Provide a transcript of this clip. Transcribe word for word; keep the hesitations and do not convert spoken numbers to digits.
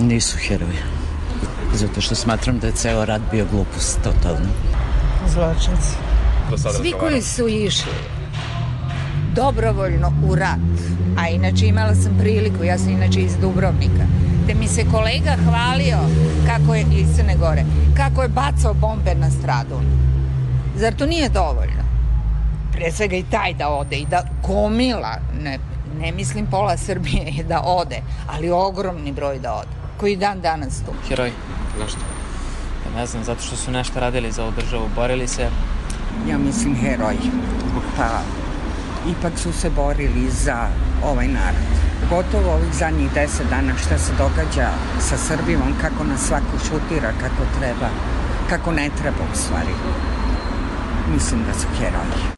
Nisu heroji. Zato što smatram da je ceo rat bio glupost, totalno. Zločinci. Svi koji su išli dobrovoljno u rat, a inače imala sam priliku, ja sam inače iz Dubrovnika, gde mi se kolega hvalio kako je, iz Crne Gore, kako je bacao bombe na Stradun. Zar to nije dovoljno? Pre svega i taj da ode i da gomila, ne, ne mislim pola Srbije da ode, ali ogromni broj da ode, koji dan danas tu. Heroj. Zašto? Ja ne znam, zato što su nešto radili za ovu državu, borili se. Ja mislim heroji. Pa ipak su se borili za ovaj narod. Gotovo ovih zadnjih deset dana šta se događa sa Srbijom, kako nas svako šutira, kako treba, kako ne treba u stvari. Mislim da su heroji.